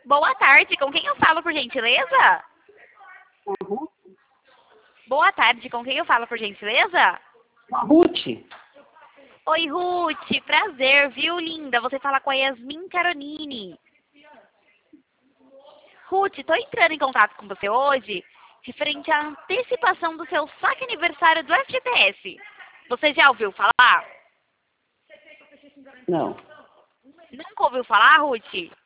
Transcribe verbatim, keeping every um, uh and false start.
Boa tarde, com quem eu falo, por gentileza? Uhum. Boa tarde, com quem eu falo, por gentileza? A Ruth. Oi, Ruth, prazer, viu, linda? Você fala com a Yasmin Caronini. Ruth, tô entrando em contato com você hoje, referente à antecipação do seu saque aniversário do F G T S. Você já ouviu falar? Não. Nunca ouviu falar, Ruth?